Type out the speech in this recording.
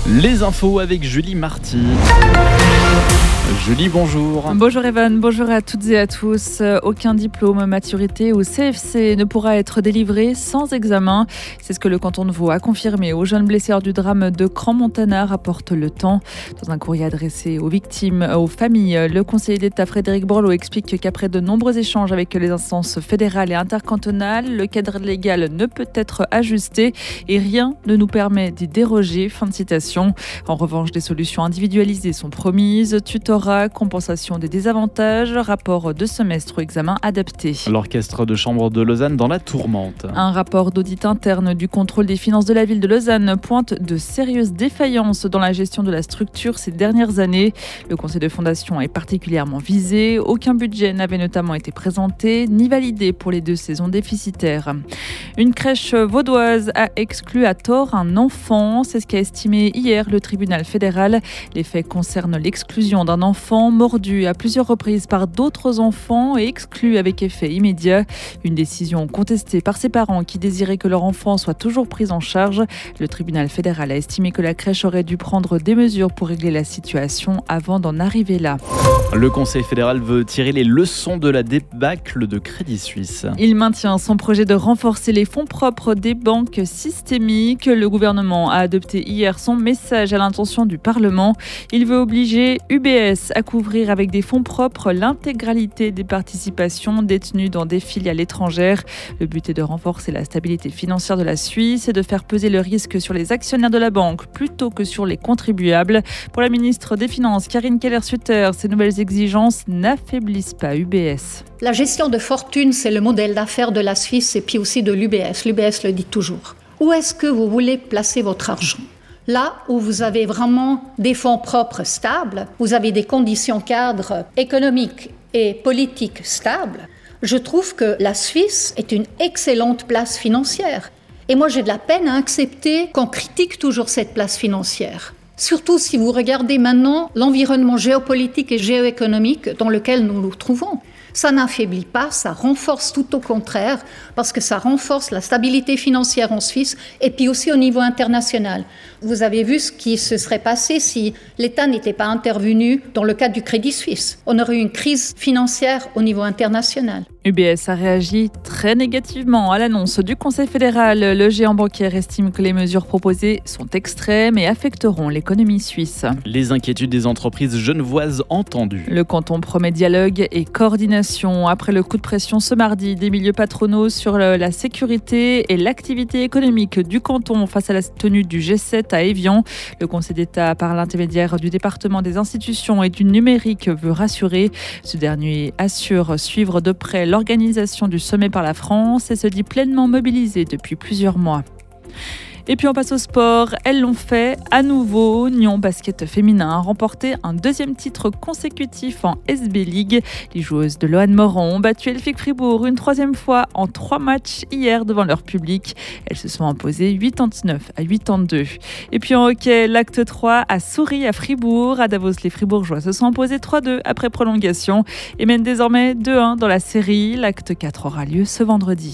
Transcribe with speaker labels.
Speaker 1: Les infos avec Julie Marty. Julie, bonjour.
Speaker 2: Bonjour Evan, bonjour à toutes et à tous. Aucun diplôme, maturité ou CFC ne pourra être délivré sans examen. C'est ce que le canton de Vaud a confirmé aux jeunes blessés lors du drame de Cran-Montana, rapporte Le Temps. Dans un courrier adressé aux victimes, aux familles, le conseiller d'État Frédéric Borloo explique qu'après de nombreux échanges avec les instances fédérales et intercantonales, le cadre légal ne peut être ajusté et rien ne nous permet d'y déroger. Fin de citation. En revanche, des solutions individualisées sont promises. Tutorat, compensation des désavantages, rapport de semestre ou examen adapté.
Speaker 1: L'orchestre de chambre de Lausanne dans la tourmente.
Speaker 2: Un rapport d'audit interne du contrôle des finances de la ville de Lausanne pointe de sérieuses défaillances dans la gestion de la structure ces dernières années. Le conseil de fondation est particulièrement visé. Aucun budget n'avait notamment été présenté ni validé pour les 2 saisons déficitaires. Une crèche vaudoise a exclu à tort un enfant. C'est ce qu'a estimé hier le tribunal fédéral. Les faits concernent l'exclusion d'un enfant mordu à plusieurs reprises par d'autres enfants et exclu avec effet immédiat. Une décision contestée par ses parents qui désiraient que leur enfant soit toujours pris en charge. Le tribunal fédéral a estimé que la crèche aurait dû prendre des mesures pour régler la situation avant d'en arriver là.
Speaker 1: Le Conseil fédéral veut tirer les leçons de la débâcle de Crédit Suisse.
Speaker 2: Il maintient son projet de renforcer les fonds propres des banques systémiques. Le gouvernement a adopté hier son message à l'intention du Parlement. Il veut obliger UBS à couvrir avec des fonds propres l'intégralité des participations détenues dans des filiales étrangères. Le but est de renforcer la stabilité financière de la Suisse et de faire peser le risque sur les actionnaires de la banque plutôt que sur les contribuables. Pour la ministre des Finances, Karine Keller-Sutter, ces nouvelles exigences n'affaiblissent pas UBS.
Speaker 3: La gestion de fortune, c'est le modèle d'affaires de la Suisse et puis aussi de l'UBS. L'UBS le dit toujours. Où est-ce que vous voulez placer votre argent ? Là où vous avez vraiment des fonds propres stables, vous avez des conditions cadres économiques et politiques stables, je trouve que la Suisse est une excellente place financière. Et moi, j'ai de la peine à accepter qu'on critique toujours cette place financière. Surtout si vous regardez maintenant l'environnement géopolitique et géoéconomique dans lequel nous nous trouvons. Ça n'affaiblit pas, ça renforce tout au contraire, parce que ça renforce la stabilité financière en Suisse et puis aussi au niveau international. Vous avez vu ce qui se serait passé si l'État n'était pas intervenu dans le cadre du Crédit Suisse. On aurait eu une crise financière au niveau international.
Speaker 2: UBS a réagi très négativement à l'annonce du Conseil fédéral. Le géant bancaire estime que les mesures proposées sont extrêmes et affecteront l'économie suisse.
Speaker 1: Les inquiétudes des entreprises genevoises entendues.
Speaker 2: Le canton promet dialogue et coordination. Après le coup de pression ce mardi des milieux patronaux sur la sécurité et l'activité économique du canton face à la tenue du G7 à Évian, le Conseil d'État, par l'intermédiaire du département des institutions et du numérique, veut rassurer. Ce dernier assure suivre de près l'organisation du sommet par la France et se dit pleinement mobilisé depuis plusieurs mois. Et puis on passe au sport. Elles l'ont fait à nouveau. Nyon Basket Féminin a remporté un 2e titre consécutif en SB League. Les joueuses de Loanne Moron ont battu Elfic Fribourg une 3e fois en 3 matchs hier devant leur public. Elles se sont imposées 89-82. Et puis en hockey, l'acte 3 a souri à Fribourg. À Davos, les Fribourgeois se sont imposés 3-2 après prolongation et mènent désormais 2-1 dans la série. L'acte 4 aura lieu ce vendredi.